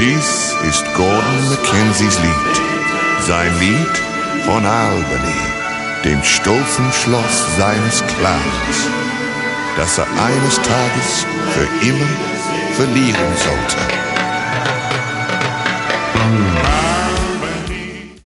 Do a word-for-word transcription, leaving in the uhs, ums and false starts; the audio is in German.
Dies ist Gordon Mackenzies Lied, sein Lied von Albany, dem stolzen Schloss seines Clans, das er eines Tages für immer verlieren sollte.